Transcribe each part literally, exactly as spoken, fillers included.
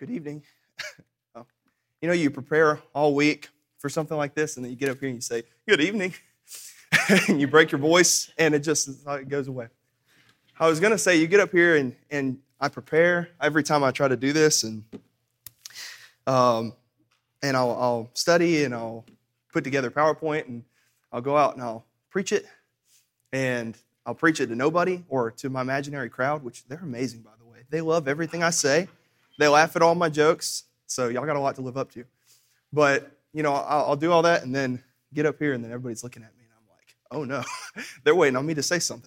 good evening. Oh, you know, you prepare all week for something like this, and then you get up here and you say, good evening, and you break your voice, and it just it goes away. I was going to say, you get up here, and, and I prepare every time I try to do this, and um, and I'll, I'll study, and I'll put together PowerPoint, and I'll go out and I'll preach it, and I'll preach it to nobody or to my imaginary crowd, which they're amazing, by the way. They love everything I say. They laugh at all my jokes, so y'all got a lot to live up to. But, you know, I'll, I'll do all that and then get up here, and then everybody's looking at me, and I'm like, oh, no. They're waiting on me to say something.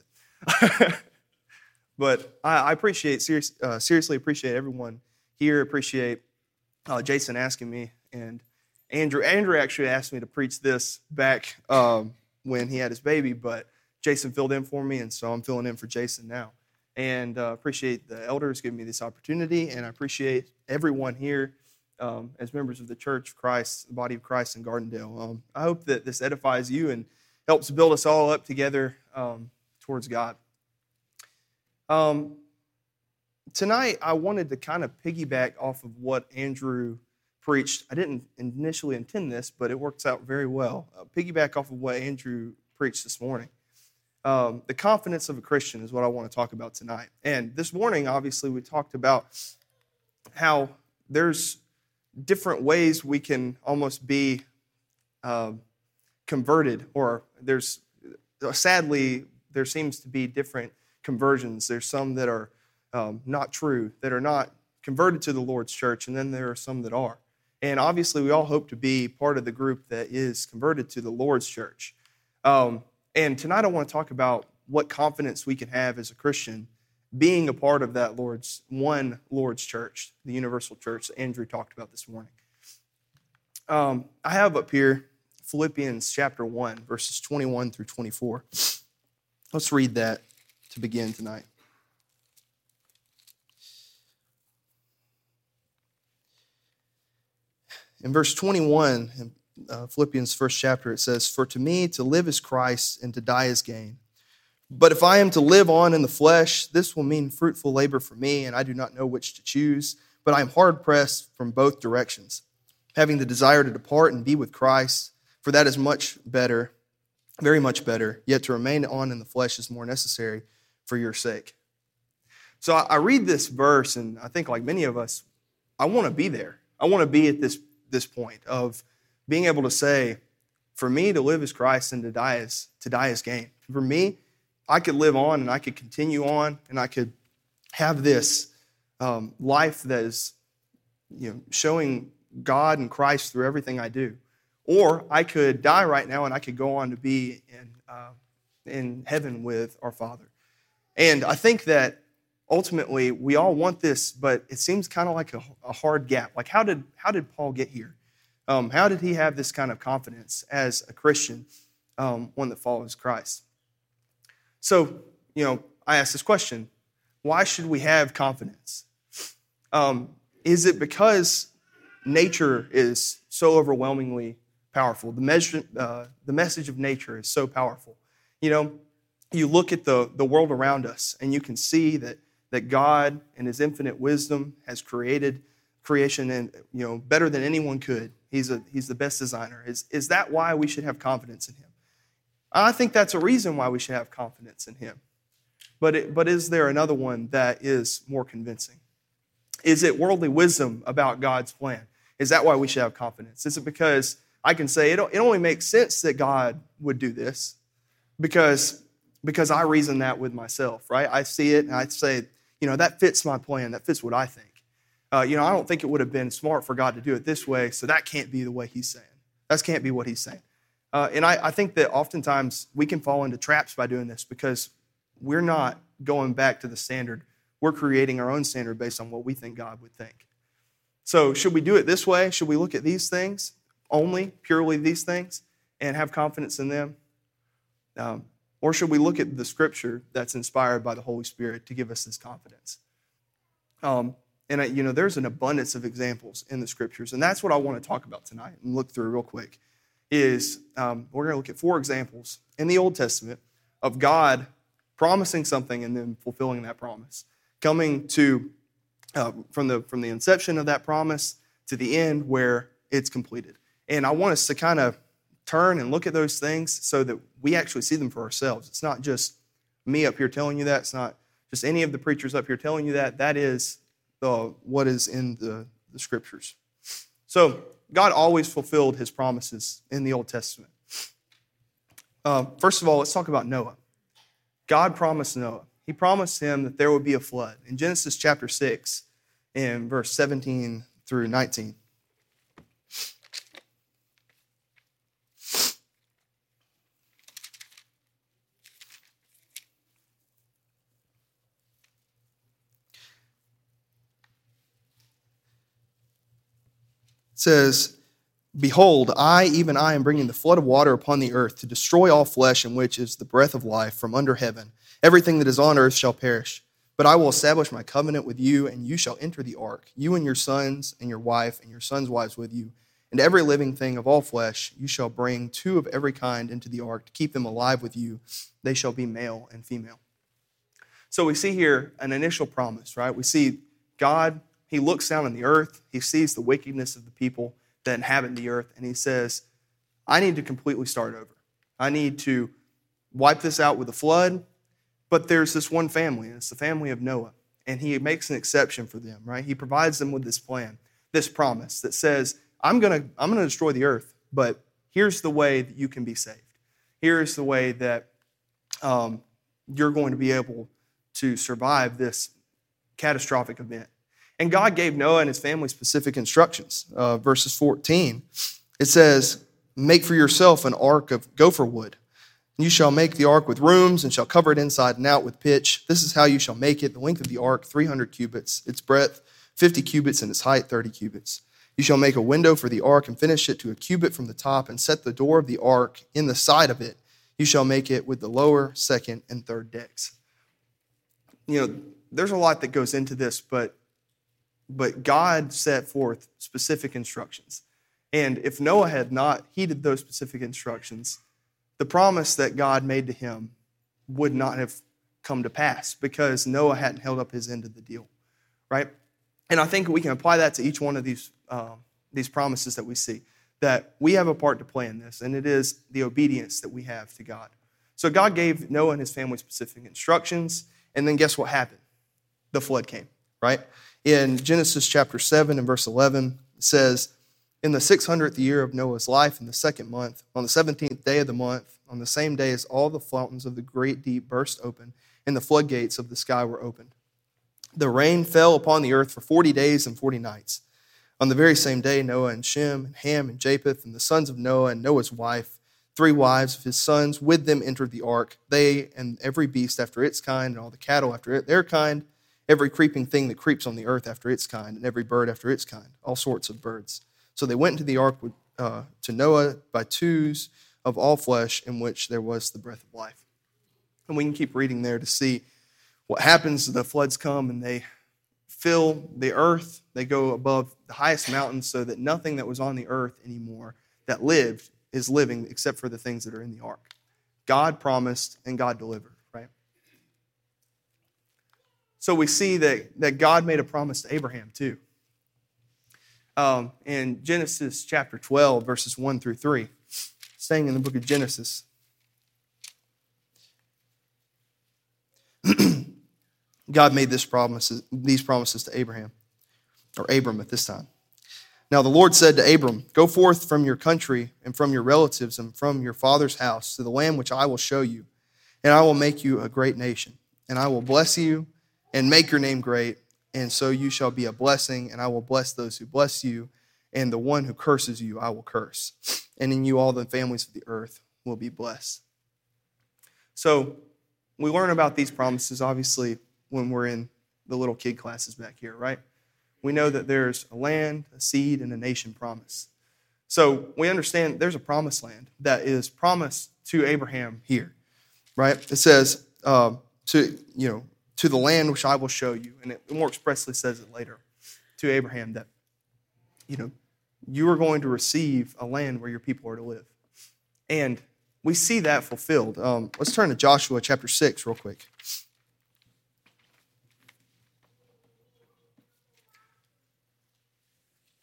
But I, I appreciate, serious, uh, seriously appreciate everyone here, appreciate uh, Jason asking me, and Andrew. Andrew actually asked me to preach this back um, when he had his baby, but Jason filled in for me, and so I'm filling in for Jason now. And uh, appreciate the elders giving me this opportunity, and I appreciate everyone here um, as members of the Church of Christ, the body of Christ in Gardendale. Um, I hope that this edifies you and helps build us all up together um, towards God. Um, tonight, I wanted to kind of piggyback off of what Andrew preached. I didn't initially intend this, but it works out very well. Uh, piggyback off of what Andrew preached this morning. Um, the confidence of a Christian is what I want to talk about tonight. And this morning, obviously, we talked about how there's different ways we can almost be uh, converted, or there's, sadly, there seems to be different conversions. There's some that are um, not true, that are not converted to the Lord's church, and then there are some that are. And obviously, we all hope to be part of the group that is converted to the Lord's church. Um, And tonight I want to talk about what confidence we can have as a Christian being a part of that Lord's one Lord's church, the universal church that Andrew talked about this morning. Um, I have up here Philippians chapter one, verses twenty-one through twenty-four. Let's read that to begin tonight. In verse twenty-one, Uh, Philippians first chapter, it says, "For to me to live is Christ, and to die is gain. But if I am to live on in the flesh, this will mean fruitful labor for me, and I do not know which to choose. But I am hard-pressed from both directions, having the desire to depart and be with Christ, for that is much better, very much better. Yet to remain on in the flesh is more necessary for your sake." So I, I read this verse, and I think like many of us, I want to be there. I want to be at this, this point of being able to say, for me to live is Christ and to die is to die is gain. For me, I could live on and I could continue on and I could have this um, life that is, you know, showing God and Christ through everything I do. Or I could die right now and I could go on to be in uh, in heaven with our Father. And I think that ultimately we all want this, but it seems kind of like a, a hard gap. Like how did how did Paul get here? Um, how did he have this kind of confidence as a Christian, um, one that follows Christ? So, you know, I asked this question, why should we have confidence? Um, is it because nature is so overwhelmingly powerful? The, measure, uh, the message of nature is so powerful. You know, you look at the, the world around us and you can see that, that God in his infinite wisdom has created creation and, you know, better than anyone could. He's a he's the best designer. Is is that why we should have confidence in him? I think that's a reason why we should have confidence in him. But it, but is there another one that is more convincing? Is it worldly wisdom about God's plan? Is that why we should have confidence? Is it because I can say it, it only makes sense that God would do this because because I reason that with myself, right? I see it and I say, you know, that fits my plan. That fits what I think. Uh, you know, I don't think it would have been smart for God to do it this way, so that can't be the way he's saying. That can't be what he's saying. Uh, and I, I think that oftentimes we can fall into traps by doing this because we're not going back to the standard. We're creating our own standard based on what we think God would think. So should we do it this way? Should we look at these things only, purely these things, and have confidence in them? Um, or should we look at the Scripture that's inspired by the Holy Spirit to give us this confidence? Um And, you know, there's an abundance of examples in the Scriptures, and that's what I want to talk about tonight and look through real quick, is um, we're going to look at four examples in the Old Testament of God promising something and then fulfilling that promise, coming to uh, from the from the inception of that promise to the end where it's completed. And I want us to kind of turn and look at those things so that we actually see them for ourselves. It's not just me up here telling you that. It's not just any of the preachers up here telling you that. That is the, what is in the, the Scriptures. So God always fulfilled his promises in the Old Testament. Uh, first of all, let's talk about Noah. God promised Noah. He promised him that there would be a flood. In Genesis chapter six, in verse seventeen through nineteen. It says, "Behold, I, even I, am bringing the flood of water upon the earth to destroy all flesh in which is the breath of life from under heaven. Everything that is on earth shall perish. But I will establish my covenant with you, and you shall enter the ark, you and your sons and your wife and your sons' wives with you. And every living thing of all flesh you shall bring two of every kind into the ark to keep them alive with you. They shall be male and female." So we see here an initial promise, right? We see God, he looks down on the earth, he sees the wickedness of the people that inhabit the earth, and he says, I need to completely start over. I need to wipe this out with a flood, but there's this one family, and it's the family of Noah, and he makes an exception for them, right? He provides them with this plan, this promise that says, I'm going to I'm going to destroy the earth, but here's the way that you can be saved. Here's the way that um, you're going to be able to survive this catastrophic event. And God gave Noah and his family specific instructions. Uh, verses fourteen, it says, "Make for yourself an ark of gopher wood. You shall make the ark with rooms and shall cover it inside and out with pitch. This is how you shall make it. The length of the ark, three hundred cubits, its breadth, fifty cubits, and its height, thirty cubits. You shall make a window for the ark and finish it to a cubit from the top and set the door of the ark in the side of it. You shall make it with the lower, second, and third decks." You know, there's a lot that goes into this, but But God set forth specific instructions. And if Noah had not heeded those specific instructions, the promise that God made to him would not have come to pass because Noah hadn't held up his end of the deal, right? And I think we can apply that to each one of these, um, these promises that we see, that we have a part to play in this, and it is the obedience that we have to God. So God gave Noah and his family specific instructions, and then guess what happened? The flood came, right? In Genesis chapter seven and verse eleven, it says, "In the six hundredth year of Noah's life, in the second month, on the seventeenth day of the month, on the same day as all the fountains of the great deep burst open, and the floodgates of the sky were opened. The rain fell upon the earth for forty days and forty nights. On the very same day, Noah and Shem and Ham and Japheth and the sons of Noah and Noah's wife, three wives of his sons, with them entered the ark, they and every beast after its kind, and all the cattle after their kind, every creeping thing that creeps on the earth after its kind, and every bird after its kind, all sorts of birds. So they went into the ark with, uh, to Noah by twos of all flesh, in which there was the breath of life." And we can keep reading there to see what happens. The floods come and they fill the earth. They go above the highest mountains so that nothing that was on the earth anymore that lived is living except for the things that are in the ark. God promised and God delivered. So we see that, that God made a promise to Abraham too. Um, in Genesis chapter twelve, verses one through three, staying in the book of Genesis, God made this promises, these promises to Abraham, or Abram at this time. "Now the Lord said to Abram, go forth from your country and from your relatives and from your father's house to the land which I will show you, and I will make you a great nation, and I will bless you and make your name great, and so you shall be a blessing, and I will bless those who bless you, and the one who curses you I will curse. And in you all the families of the earth will be blessed." So we learn about these promises, obviously, when we're in the little kid classes back here, right? We know that there's a land, a seed, and a nation promise. So we understand there's a promised land that is promised to Abraham here, right? It says, uh, to, you know, to the land which I will show you. And it more expressly says it later to Abraham that, you know, you are going to receive a land where your people are to live. And we see that fulfilled. Um, let's turn to Joshua chapter six real quick.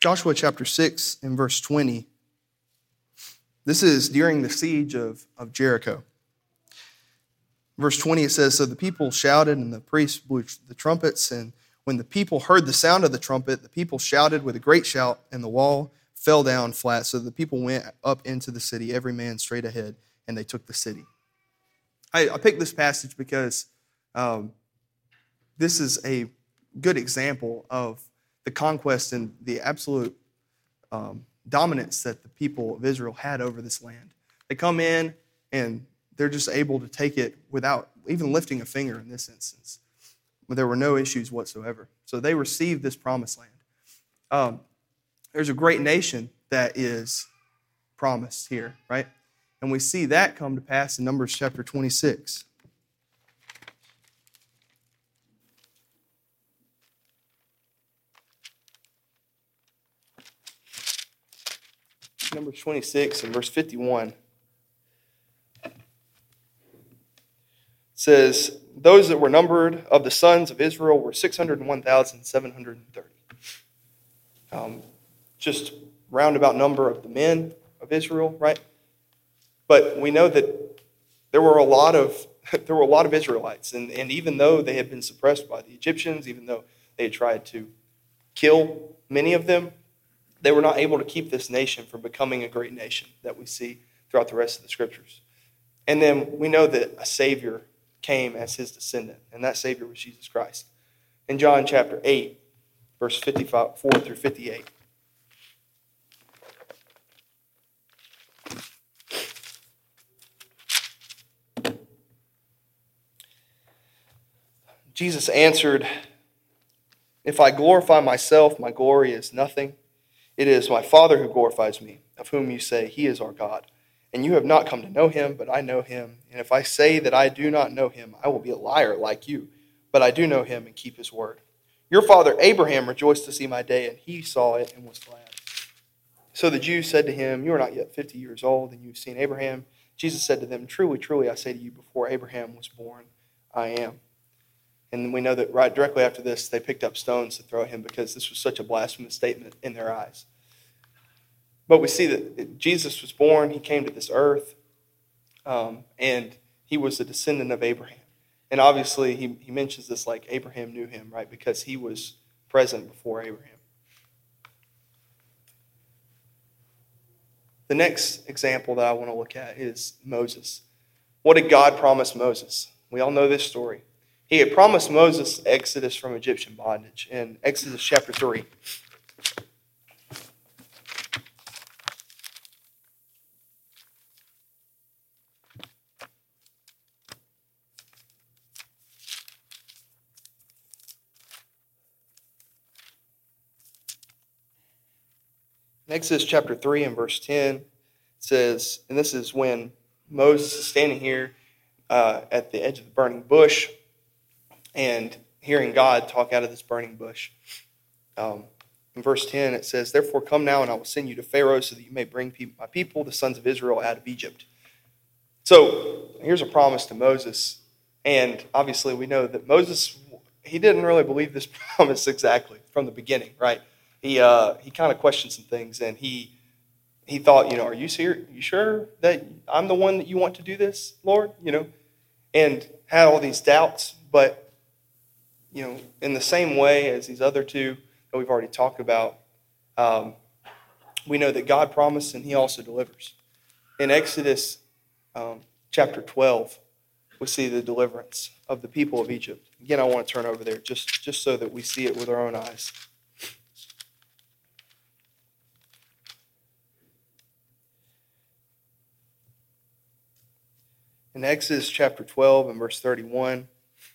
Joshua chapter six and verse twenty. This is during the siege of, of Jericho. Verse twenty, it says, "So the people shouted, and the priests blew the trumpets, and when the people heard the sound of the trumpet, the people shouted with a great shout, and the wall fell down flat. So the people went up into the city, every man straight ahead, and they took the city." I, I picked this passage because um, this is a good example of the conquest and the absolute um, dominance that the people of Israel had over this land. They come in, and they're just able to take it without even lifting a finger in this instance. There were no issues whatsoever. So they received this promised land. Um, there's a great nation that is promised here, right? And we see that come to pass in Numbers chapter twenty-six. Numbers twenty-six and verse fifty-one. It says, "Those that were numbered of the sons of Israel were six hundred one thousand seven hundred thirty. Um, just roundabout number of the men of Israel, right? But we know that there were a lot of there were a lot of Israelites, and, and even though they had been suppressed by the Egyptians, even though they had tried to kill many of them, they were not able to keep this nation from becoming a great nation that we see throughout the rest of the scriptures. And then we know that a Savior came as his descendant, and that Savior was Jesus Christ. In John chapter eight, verse fifty-four through fifty-eight. Jesus answered, "If I glorify myself, my glory is nothing. It is my Father who glorifies me, of whom you say he is our God. And you have not come to know him, but I know him. And if I say that I do not know him, I will be a liar like you. But I do know him and keep his word. Your father Abraham rejoiced to see my day, and he saw it and was glad." So the Jews said to him, "You are not yet fifty years old, and you have seen Abraham." Jesus said to them, "Truly, truly, I say to you, before Abraham was born, I am." And we know that right directly after this, they picked up stones to throw at him because this was such a blasphemous statement in their eyes. But we see that Jesus was born, he came to this earth, um, and he was a descendant of Abraham. And obviously, he, he mentions this like Abraham knew him, right? Because he was present before Abraham. The next example that I want to look at is Moses. What did God promise Moses? We all know this story. He had promised Moses exodus from Egyptian bondage in Exodus chapter three. In Exodus chapter three and verse ten, it says, and this is when Moses is standing here uh, at the edge of the burning bush and hearing God talk out of this burning bush. Um, in verse ten, it says, "Therefore come now, and I will send you to Pharaoh so that you may bring my people, the sons of Israel, out of Egypt." So here's a promise to Moses. And obviously we know that Moses, he didn't really believe this promise exactly from the beginning, right? He uh, he kind of questioned some things, and he he thought, you know, are you sure, you sure that I'm the one that you want to do this, Lord? You know, and had all these doubts. But, you know, in the same way as these other two that we've already talked about, um, we know that God promised and he also delivers. In Exodus um, chapter twelve, we see the deliverance of the people of Egypt. Again, I want to turn over there just, just so that we see it with our own eyes. In Exodus chapter twelve and verse thirty-one,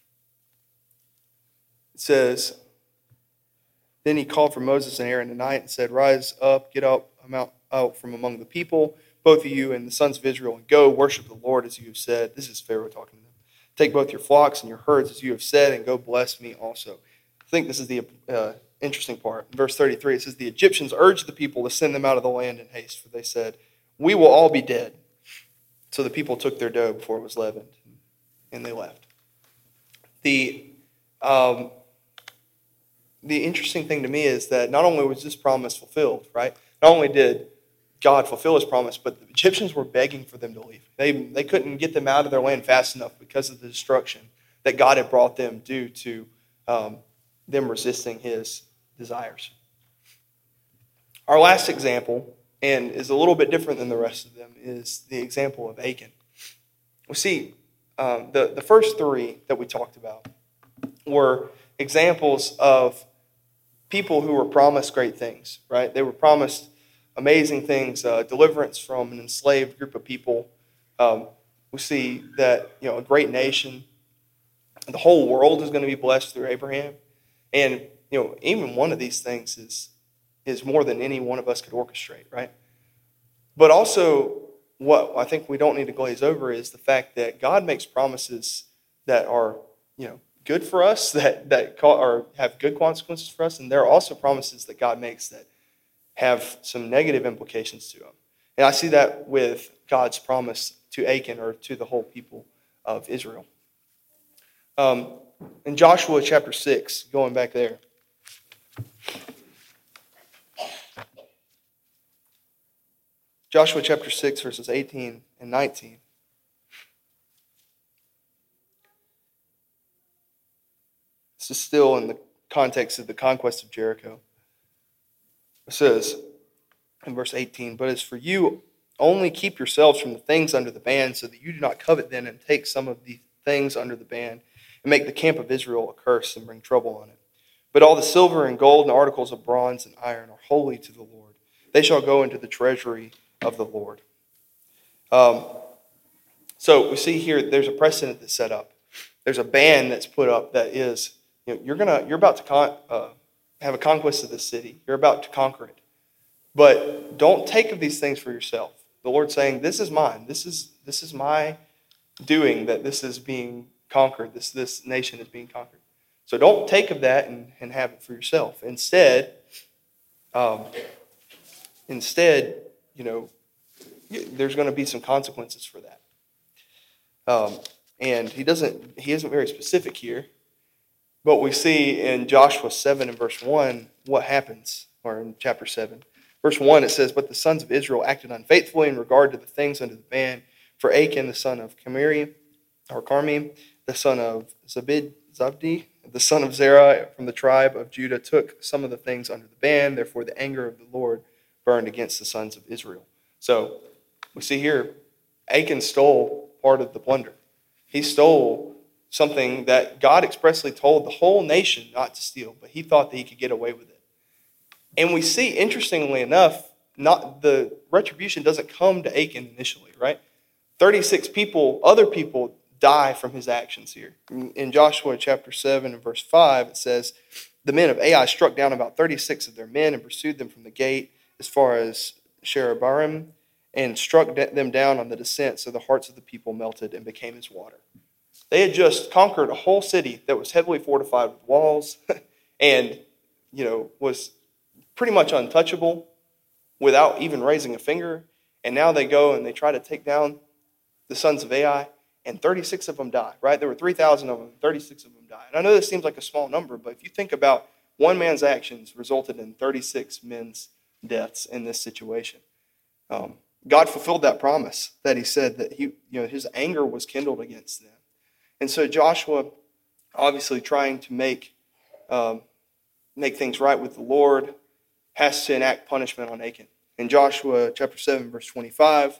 it says, "Then he called for Moses and Aaron at night and said, 'Rise up, get up, come out, out from among the people, both of you and the sons of Israel, and go worship the Lord as you have said.'" This is Pharaoh talking to them. "Take both your flocks and your herds as you have said, and go bless me also." I think this is the uh, interesting part. In verse thirty-three, it says, "The Egyptians urged the people to send them out of the land in haste, for they said, 'We will all be dead.' So the people took their dough before it was leavened, and they left." The um, the interesting thing to me is that not only was this promise fulfilled, right? Not only did God fulfill his promise, but the Egyptians were begging for them to leave. They, they couldn't get them out of their land fast enough because of the destruction that God had brought them due to um, them resisting his desires. Our last example, and is a little bit different than the rest of them, is the example of Achan. We see um, the, the first three that we talked about were examples of people who were promised great things, right? They were promised amazing things, uh, deliverance from an enslaved group of people. Um, we see that, you know, a great nation, the whole world is going to be blessed through Abraham. And, you know, even one of these things is, is more than any one of us could orchestrate, right? But also, what I think we don't need to glaze over is the fact that God makes promises that are, you know, good for us, that, that are, have good consequences for us. And there are also promises that God makes that have some negative implications to them. And I see that with God's promise to Achan, or to the whole people of Israel. Um, in Joshua chapter six, going back there, Joshua chapter six, verses eighteen and nineteen. This is still in the context of the conquest of Jericho. It says in verse eighteen, "But as for you, only keep yourselves from the things under the ban, so that you do not covet them and take some of the things under the ban, and make the camp of Israel a curse and bring trouble on it. But all the silver and gold and articles of bronze and iron are holy to the Lord. They shall go into the treasury of the Lord." Um, so we see here there's a precedent that's set up. There's a ban that's put up that is, you know, you're gonna you're about to con- uh, have a conquest of this city. You're about to conquer it. But don't take of these things for yourself. The Lord's saying, this is mine. This is this is my doing that this is being conquered. This this nation is being conquered. So don't take of that and, and have it for yourself. Instead, um, instead, you know, there's going to be some consequences for that. Um, and he doesn't he isn't very specific here. But we see in Joshua seven and verse one what happens, or in chapter seven. Verse one, it says, "But the sons of Israel acted unfaithfully in regard to the things under the ban. For Achan, the son of Carmi, or Carmi, the son of Zabid, Zabdi, the son of Zerah from the tribe of Judah, took some of the things under the ban. Therefore the anger of the Lord burned against the sons of Israel." So we see here, Achan stole part of the plunder. He stole something that God expressly told the whole nation not to steal, but he thought that he could get away with it. And we see, interestingly enough, not the retribution doesn't come to Achan initially, right? thirty-six people, other people, die from his actions here. In Joshua chapter seven and verse five, it says, "The men of Ai struck down about thirty-six of their men and pursued them from the gate as far as Sherebarim, and struck them down on the descent, so the hearts of the people melted and became as water." They had just conquered a whole city that was heavily fortified with walls and, you know, was pretty much untouchable without even raising a finger. And now they go and they try to take down the sons of Ai, and thirty-six of them die, right? There were three thousand of them, thirty-six of them die. And I know this seems like a small number, but if you think about one man's actions resulted in thirty-six men's deaths in this situation. Um, God fulfilled that promise that he said that he, you know, his anger was kindled against them. And so Joshua, obviously trying to make um, make things right with the Lord, has to enact punishment on Achan. In Joshua chapter seven, verse twenty-five,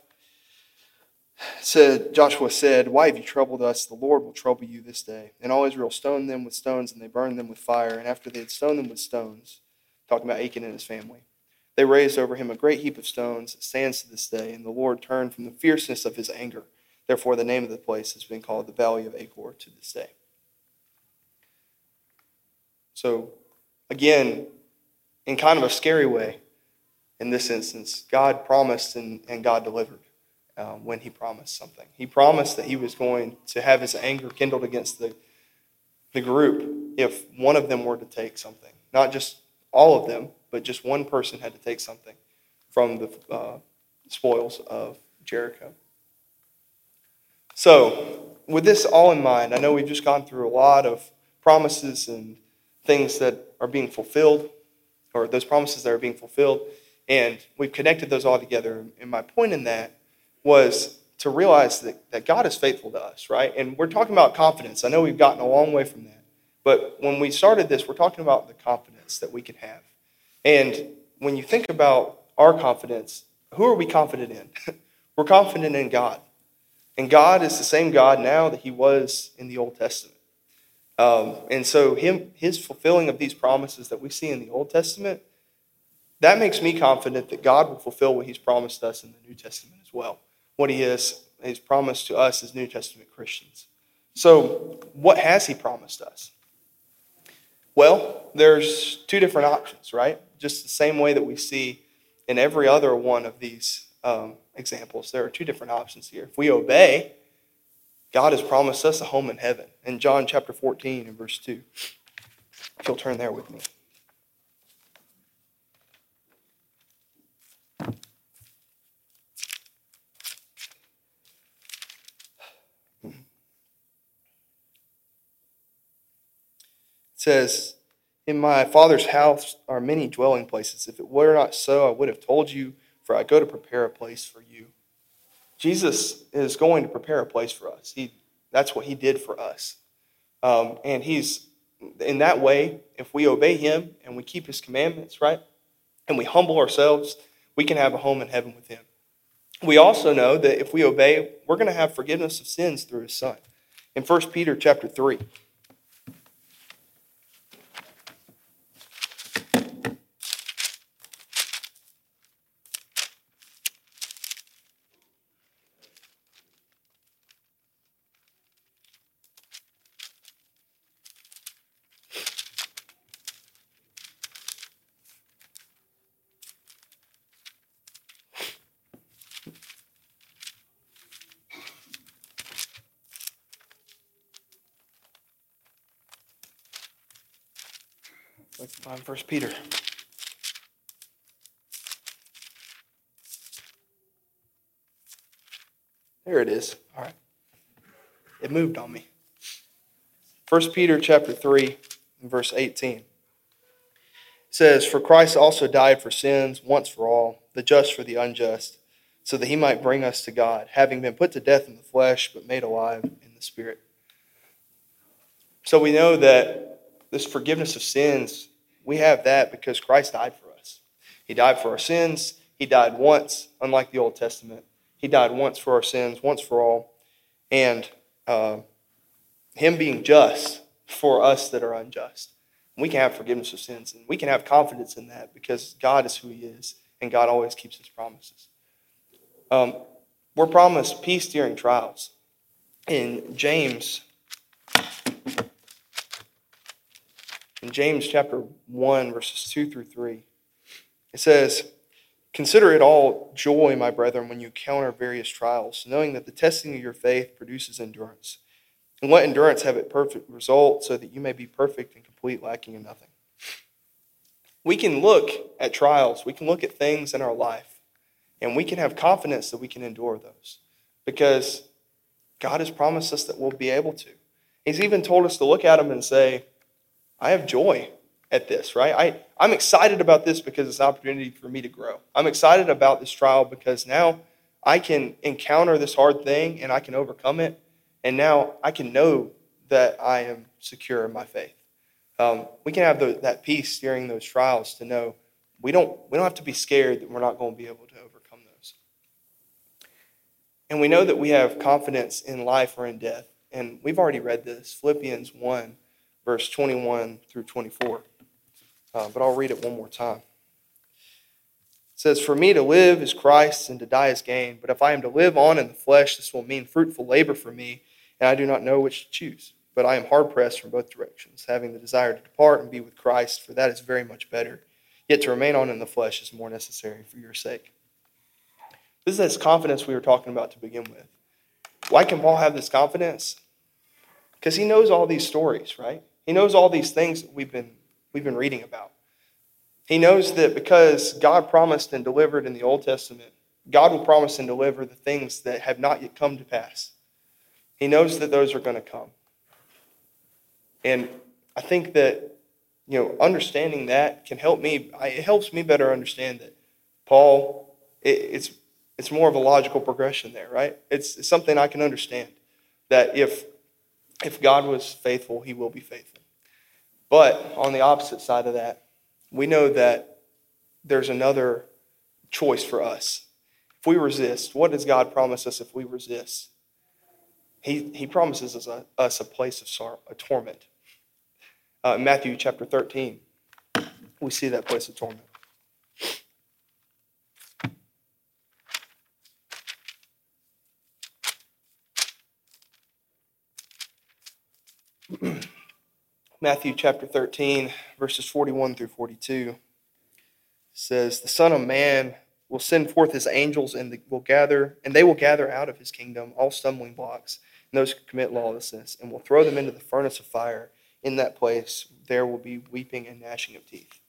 said, Joshua said, "Why have you troubled us? The Lord will trouble you this day." And all Israel stoned them with stones, and they burned them with fire. And after they had stoned them with stones, talking about Achan and his family, they raised over him a great heap of stones that stands to this day. And the Lord turned from the fierceness of his anger. Therefore, the name of the place has been called the Valley of Achor to this day. So, again, in kind of a scary way, in this instance, God promised and, and God delivered uh, when he promised something. He promised that he was going to have his anger kindled against the, the group if one of them were to take something. Not just all of them, but just one person had to take something from the uh, spoils of Jericho. So, with this all in mind, I know we've just gone through a lot of promises and things that are being fulfilled, or those promises that are being fulfilled, and we've connected those all together. And my point in that was to realize that, that God is faithful to us, right? And we're talking about confidence. I know we've gotten a long way from that. But when we started this, we're talking about the confidence that we can have. And when you think about our confidence, who are we confident in? We're confident in God. And God is the same God now that he was in the Old Testament. Um, and so him, his fulfilling of these promises that we see in the Old Testament, that makes me confident that God will fulfill what he's promised us in the New Testament as well. What he has, he's promised to us as New Testament Christians. So what has he promised us? Well, there's two different options, right? Just the same way that we see in every other one of these um, examples. There are two different options here. If we obey, God has promised us a home in heaven. In John chapter fourteen and verse two. If you'll turn there with me. It says, in my Father's house are many dwelling places. If it were not so, I would have told you, for I go to prepare a place for you. Jesus is going to prepare a place for us. He, that's what he did for us. Um, and he's, in that way, if we obey him and we keep his commandments, right, and we humble ourselves, we can have a home in heaven with him. We also know that if we obey, we're going to have forgiveness of sins through his Son. In First Peter chapter three, let's find First Peter. There it is. All right. It moved on me. First Peter chapter three, and verse eighteen. It says, for Christ also died for sins once for all, the just for the unjust, so that he might bring us to God, having been put to death in the flesh, but made alive in the Spirit. So we know that this forgiveness of sins, we have that because Christ died for us. He died for our sins. He died once, unlike the Old Testament. He died once for our sins, once for all. And uh, him being just for us that are unjust. We can have forgiveness of sins, and we can have confidence in that because God is who he is, and God always keeps his promises. Um, we're promised peace during trials. In James, in James chapter one, verses two through three, it says, consider it all joy, my brethren, when you encounter various trials, knowing that the testing of your faith produces endurance. And let endurance have its perfect result, so that you may be perfect and complete, lacking in nothing. We can look at trials, we can look at things in our life, and we can have confidence that we can endure those because God has promised us that we'll be able to. He's even told us to look at them and say, I have joy at this, right? I, I'm excited about this because it's an opportunity for me to grow. I'm excited about this trial because now I can encounter this hard thing and I can overcome it. And now I can know that I am secure in my faith. Um, we can have the, that peace during those trials to know we don't, we don't have to be scared that we're not going to be able to overcome those. And we know that we have confidence in life or in death. And we've already read this, Philippians one, verse twenty-one through twenty-four. Uh, but I'll read it one more time. It says, for me to live is Christ and to die is gain. But if I am to live on in the flesh, this will mean fruitful labor for me, and I do not know which to choose. But I am hard-pressed from both directions, having the desire to depart and be with Christ, for that is very much better. Yet to remain on in the flesh is more necessary for your sake. This is this confidence we were talking about to begin with. Why can Paul have this confidence? Because he knows all these stories, right? He knows all these things that we've been, we've been reading about. He knows that because God promised and delivered in the Old Testament, God will promise and deliver the things that have not yet come to pass. He knows that those are going to come. And I think that you know, understanding that can help me. It helps me better understand that Paul, it, it's it's more of a logical progression there, right? It's, it's something I can understand, that if if God was faithful, he will be faithful. But on the opposite side of that, we know that there's another choice for us. If we resist, what does God promise us if we resist? He, he promises us a, us a place of sorrow, a torment. Uh, in Matthew chapter thirteen, we see that place of torment. Matthew chapter thirteen, verses forty-one through forty-two says, "The Son of Man will send forth his angels and the, will gather, and they will gather out of his kingdom all stumbling blocks and those who commit lawlessness, and will throw them into the furnace of fire. In that place there will be weeping and gnashing of teeth."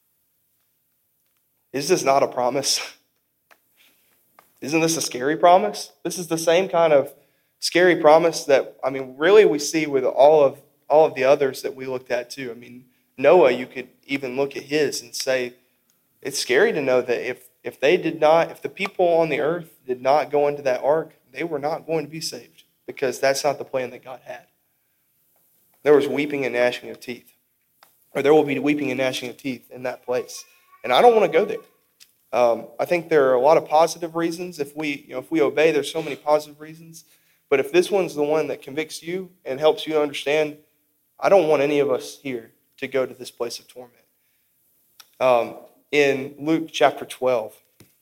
Is this not a promise? Isn't this a scary promise? This is the same kind of scary promise that, I mean, really we see with all of all of the others that we looked at too. I mean, Noah, you could even look at his and say, it's scary to know that if, if they did not, if the people on the earth did not go into that ark, they were not going to be saved, because that's not the plan that God had. There was weeping and gnashing of teeth. Or there will be weeping and gnashing of teeth in that place. And I don't want to go there. Um, I think there are a lot of positive reasons. If we, you know, if we obey, there's so many positive reasons. But if this one's the one that convicts you and helps you understand, I don't want any of us here to go to this place of torment. Um, in Luke chapter twelve,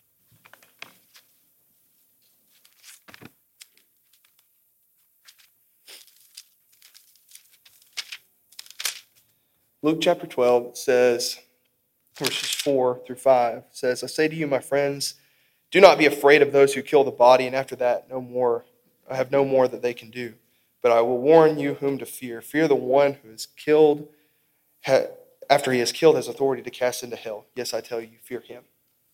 Luke chapter twelve says, verses four through five, says, "I say to you, my friends, do not be afraid of those who kill the body, and after that no more, I have no more that they can do. But I will warn you whom to fear. Fear the one who is killed, ha, after he has killed, has authority to cast into hell. Yes, I tell you, fear him."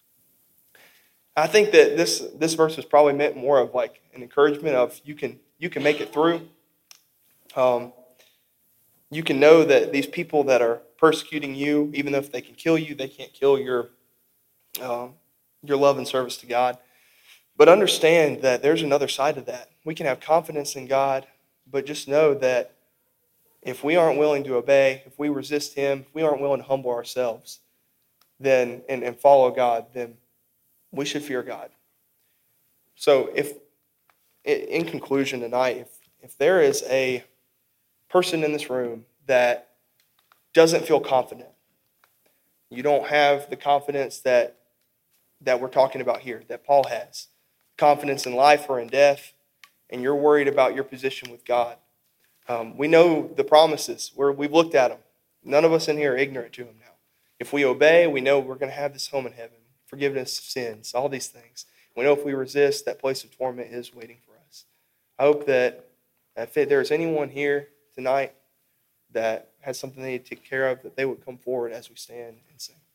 I think that this this verse was probably meant more of like an encouragement of you can you can make it through. Um, you can know that these people that are persecuting you, even though if they can kill you, they can't kill your um, your love and service to God. But understand that there's another side of that. We can have confidence in God, but just know that if we aren't willing to obey, if we resist him, if we aren't willing to humble ourselves then and, and follow God, then we should fear God. So if, in conclusion tonight, if, if there is a person in this room that doesn't feel confident, you don't have the confidence that, that we're talking about here, that Paul has, confidence in life or in death, and you're worried about your position with God. Um, we know the promises. We're, we've looked at them. None of us in here are ignorant to them now. If we obey, we know we're going to have this home in heaven, forgiveness of sins, all these things. We know if we resist, that place of torment is waiting for us. I hope that if there is anyone here tonight that has something they need to take care of, that they would come forward as we stand and sing.